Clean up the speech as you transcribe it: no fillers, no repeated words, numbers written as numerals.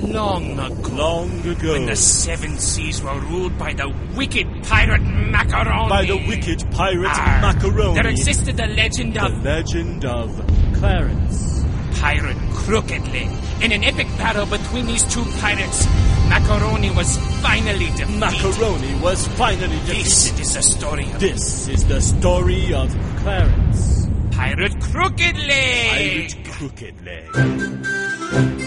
long ago. Long ago. When the seven seas were ruled by the wicked pirate Macaroni. By the wicked pirate Macaroni. There existed the legend of... The legend of Clarence. Pirate Crooked Leg. In an epic battle between these two pirates, Macaroni was finally defeated. Macaroni was finally defeated. This is the story of... This is the story of Clarence. Pirate Crooked Leg. Pirate Crooked Leg.